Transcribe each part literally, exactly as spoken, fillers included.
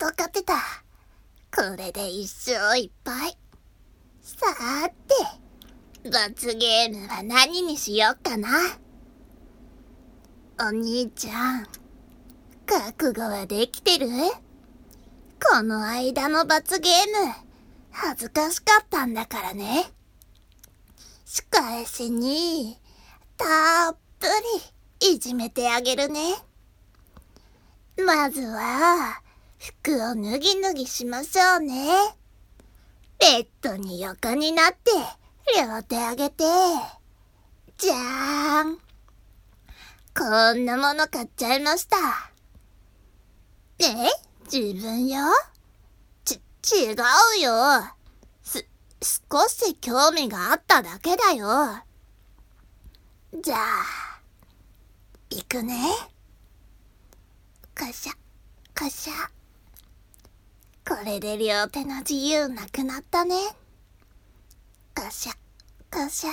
わかってた。これで一生いっぱい。さーて、罰ゲームは何にしよっかな。お兄ちゃん、覚悟はできてる？この間の罰ゲーム、恥ずかしかったんだからね。仕返しに、たっぷりいじめてあげるね。まずは、服を脱ぎ脱ぎしましょうね。ベッドに横になって、両手上げて。じゃーん。こんなもの買っちゃいました。え？自分よ？ち、違うよ。す、少し興味があっただけだよ。じゃあ、行くね。カシャ、カシャ。これで両手の自由なくなったね。カシャ、カシャ。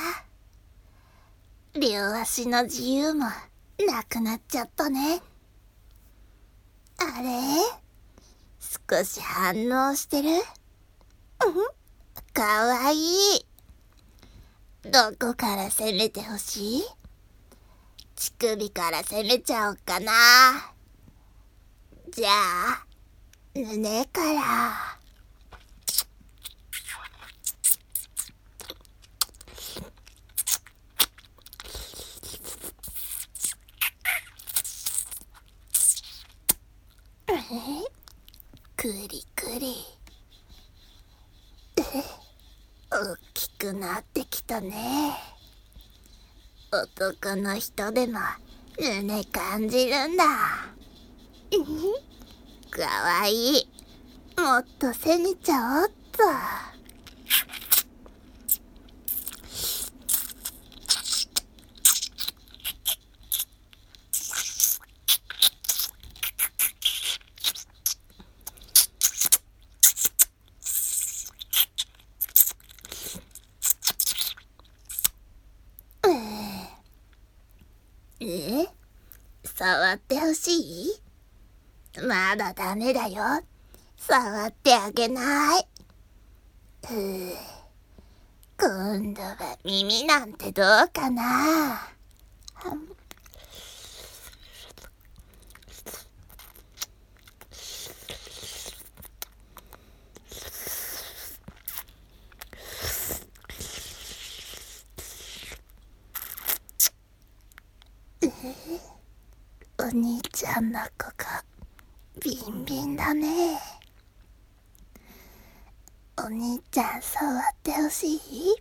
両足の自由もなくなっちゃったね。あれ？少し反応してる？うん？かわいい。どこから攻めてほしい？乳首から攻めちゃおうかな。じゃあ、胸から。くりくり。大きくなってきたね。男の人でも胸感じるんだ。かわいい。もっと攻めちゃおっと。え？触ってほしい？まだダメだよ。触ってあげない。ふぅ。今度は耳なんてどうかな。お兄ちゃんの子がビンビンだね。お兄ちゃん触ってほしい？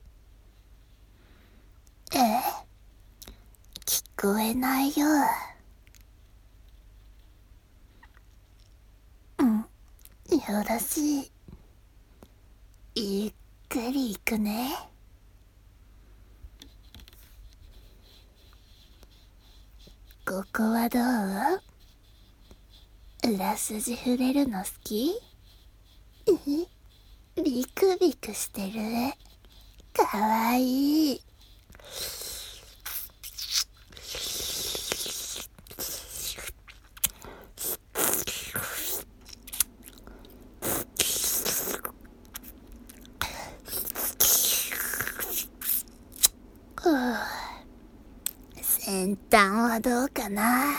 え？聞こえないよ。うん、よろしい。ゆっくり行くね。ここはどう？裏筋触れるの好き？え？ビクビクしてる。かわいい。先端はどうかな。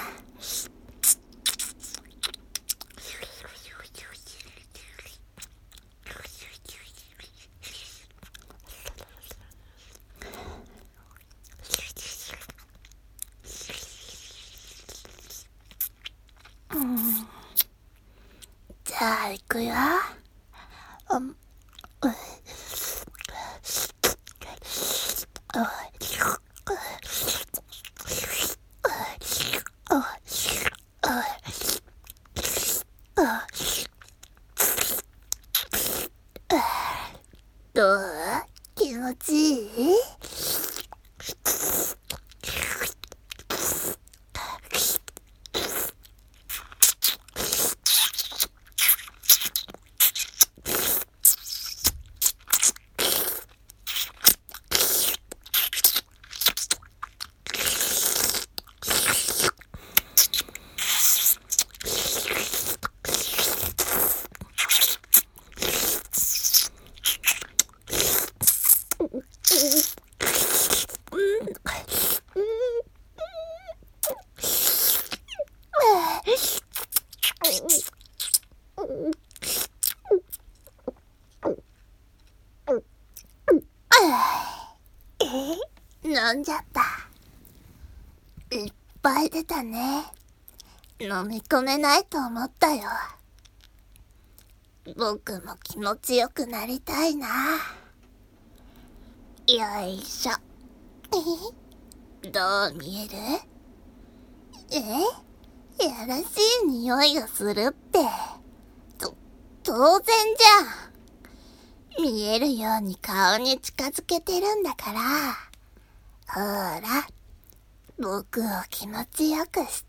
うん、じゃあ行くよ。うん、うどう？気持ちいい？ 飲んじゃった。いっぱい出たね。飲み込めないと思ったよ。僕も気持ちよくなりたいな。よいしょ。どう見える？え？やらしい匂いがするって。と、当然じゃん。見えるように顔に近づけてるんだから。ほら、僕を気持ちよくして。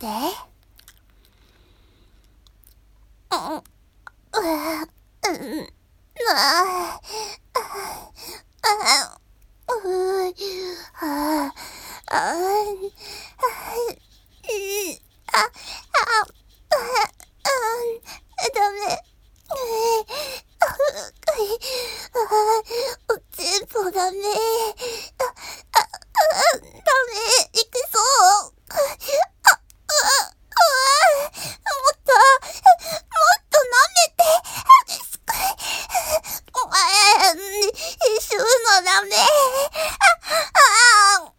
うん、うわ、うん、ああ、ああ、うあ、ああ、あ、あ、あ、ダメ。全部ダメ。あ、あ、あ、ダメ。いけそう。あ、あ、あ、もっと、もっと舐めて。お前、吸うのダメ。あ、あ、もう、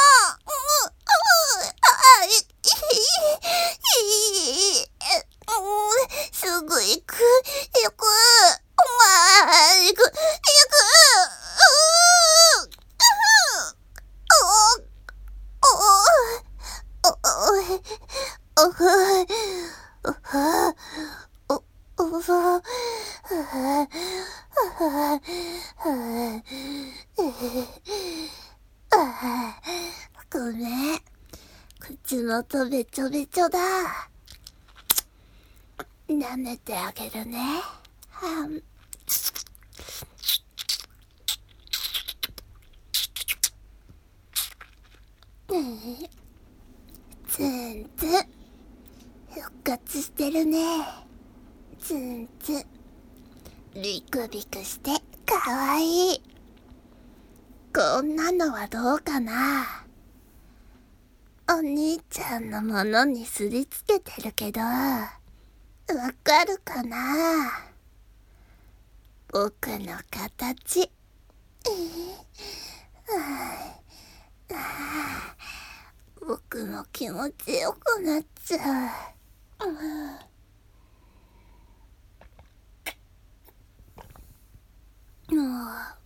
あ、い、い、い、すぐ行く、行く、お前、行く、行く、ごめん。口元べちょべちょだ。舐めてあげるね。はん。ツンツン。復活してるね。ツンツン。ビクビクしてかわいい。こんなのはどうかな。お兄ちゃんのものにすりつけてるけど、わかるかな。僕の形。僕も気持ちよくなっちゃう。もう、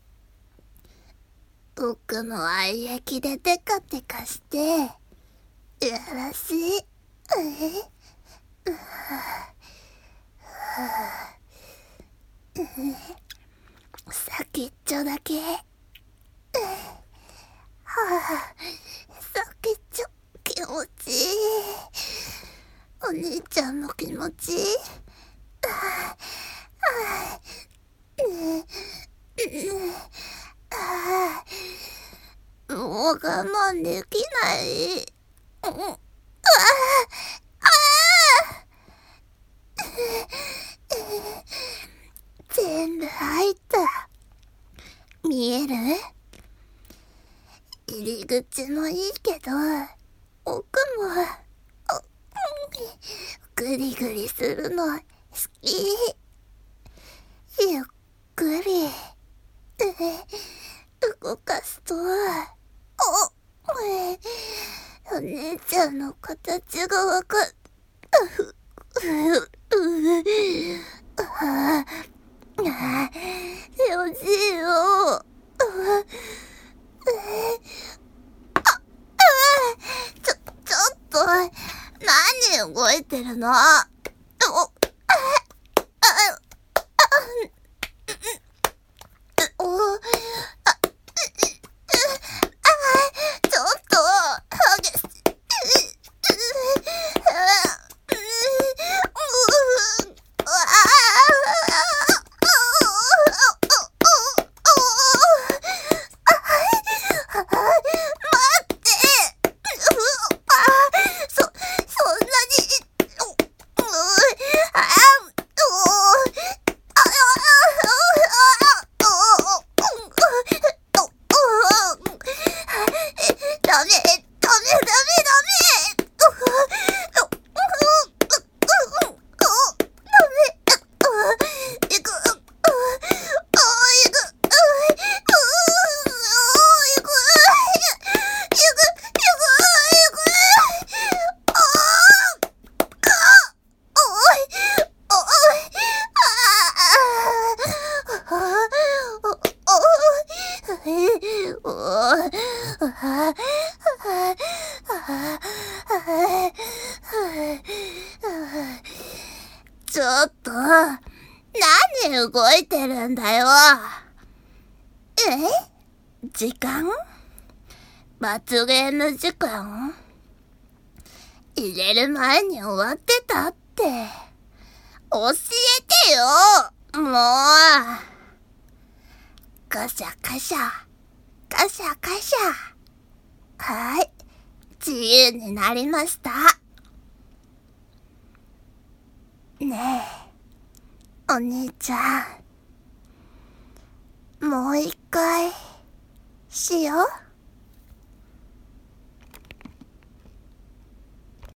僕も愛液でテカテカして、やらしい。先っちょだけ。はあ、先っちょ気持ちいい。お兄ちゃんも気持ちいい。ああ、ねえ、ああ、もう我慢できない。ああ、ああ、全部入った。見える？入り口もいいけど、奥も、グリグリするの好き。ゆっくり、動かすと、お、お姉ちゃんの形がわかっ、ああ、よしよ。あ、ちょ、ちょっと、何動いてるの？お、あ、あ、お、あ、ちょっと、激しい。待って。そ、そんなに、 ちょっと、何動いてるんだよ。え？時間？罰ゲーム時間？入れる前に終わってたって。教えてよ、もう。カシャカシャ、カシャカシャ。はい、自由になりました。ねえ、お兄ちゃん。もう一回、しよう。